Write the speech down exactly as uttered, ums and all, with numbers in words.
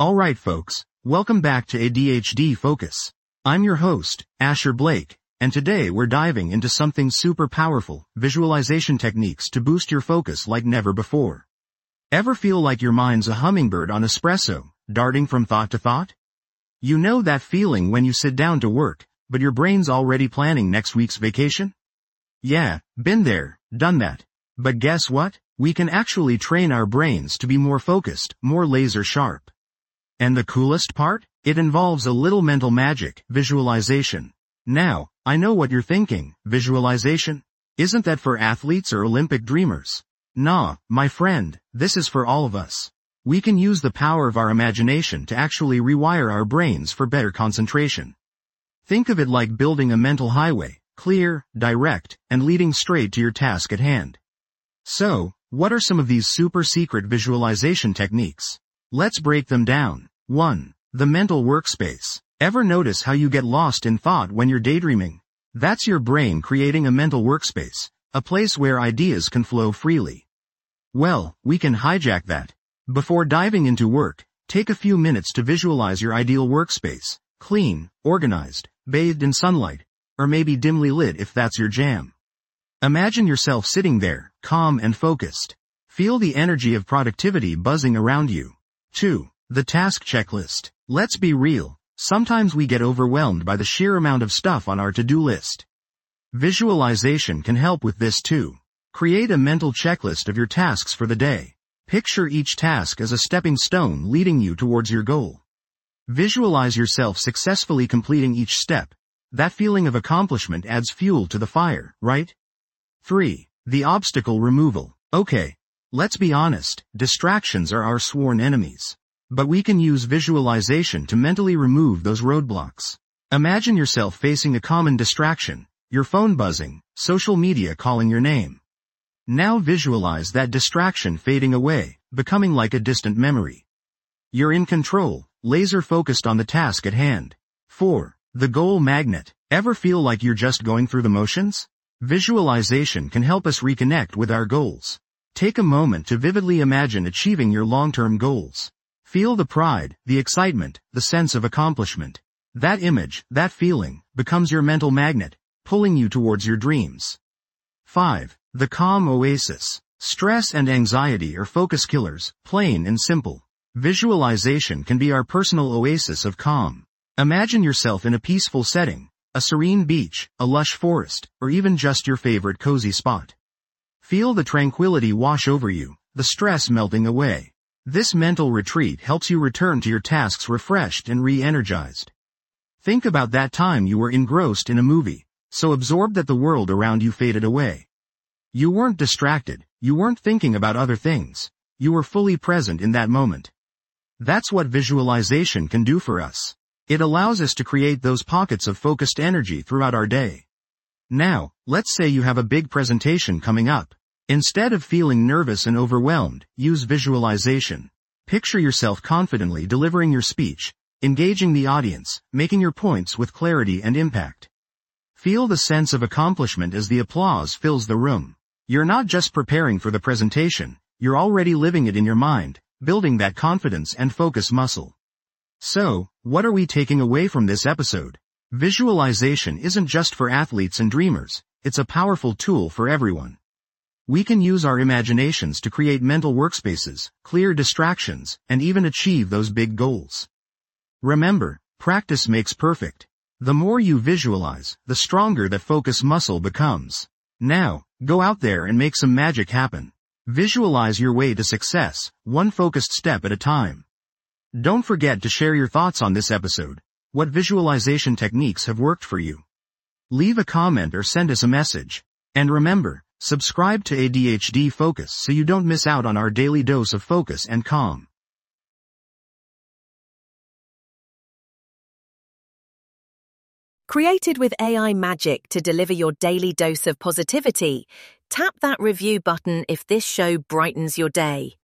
Alright folks, welcome back to A D H D Focus. I'm your host, Asher Blake, and today we're diving into something super powerful, visualization techniques to boost your focus like never before. Ever feel like your mind's a hummingbird on espresso, darting from thought to thought? You know that feeling when you sit down to work, but your brain's already planning next week's vacation? Yeah, been there, done that. But guess what? We can actually train our brains to be more focused, more laser sharp. And the coolest part? It involves a little mental magic, visualization. Now, I know what you're thinking, visualization? Isn't that for athletes or Olympic dreamers? Nah, my friend, this is for all of us. We can use the power of our imagination to actually rewire our brains for better concentration. Think of it like building a mental highway, clear, direct, and leading straight to your task at hand. So, what are some of these super secret visualization techniques? Let's break them down. one. The mental workspace. Ever notice how you get lost in thought when you're daydreaming? That's your brain creating a mental workspace, a place where ideas can flow freely. Well, we can hijack that. Before diving into work, take a few minutes to visualize your ideal workspace, clean, organized, bathed in sunlight, or maybe dimly lit if that's your jam. Imagine yourself sitting there, calm and focused. Feel the energy of productivity buzzing around you. two. The task checklist. Let's be real, sometimes we get overwhelmed by the sheer amount of stuff on our to-do list. Visualization can help with this too. Create a mental checklist of your tasks for the day. Picture each task as a stepping stone leading you towards your goal. Visualize yourself successfully completing each step. That feeling of accomplishment adds fuel to the fire, right? three. The obstacle removal. Okay, let's be honest, distractions are our sworn enemies. But we can use visualization to mentally remove those roadblocks. Imagine yourself facing a common distraction, your phone buzzing, social media calling your name. Now visualize that distraction fading away, becoming like a distant memory. You're in control, laser focused on the task at hand. four. The goal magnet. Ever feel like you're just going through the motions? Visualization can help us reconnect with our goals. Take a moment to vividly imagine achieving your long-term goals. Feel the pride, the excitement, the sense of accomplishment. That image, that feeling, becomes your mental magnet, pulling you towards your dreams. five. The calm oasis. Stress and anxiety are focus killers, plain and simple. Visualization can be our personal oasis of calm. Imagine yourself in a peaceful setting, a serene beach, a lush forest, or even just your favorite cozy spot. Feel the tranquility wash over you, the stress melting away. This mental retreat helps you return to your tasks refreshed and re-energized. Think about that time you were engrossed in a movie, so absorbed that the world around you faded away. You weren't distracted, you weren't thinking about other things, you were fully present in that moment. That's what visualization can do for us. It allows us to create those pockets of focused energy throughout our day. Now, let's say you have a big presentation coming up. Instead of feeling nervous and overwhelmed, use visualization. Picture yourself confidently delivering your speech, engaging the audience, making your points with clarity and impact. Feel the sense of accomplishment as the applause fills the room. You're not just preparing for the presentation, you're already living it in your mind, building that confidence and focus muscle. So, what are we taking away from this episode? Visualization isn't just for athletes and dreamers, it's a powerful tool for everyone. We can use our imaginations to create mental workspaces, clear distractions, and even achieve those big goals. Remember, practice makes perfect. The more you visualize, the stronger that focus muscle becomes. Now, go out there and make some magic happen. Visualize your way to success, one focused step at a time. Don't forget to share your thoughts on this episode. What visualization techniques have worked for you? Leave a comment or send us a message. And remember, subscribe to A D H D Focus so you don't miss out on our daily dose of focus and calm. Created with A I magic to deliver your daily dose of positivity, tap that review button if this show brightens your day.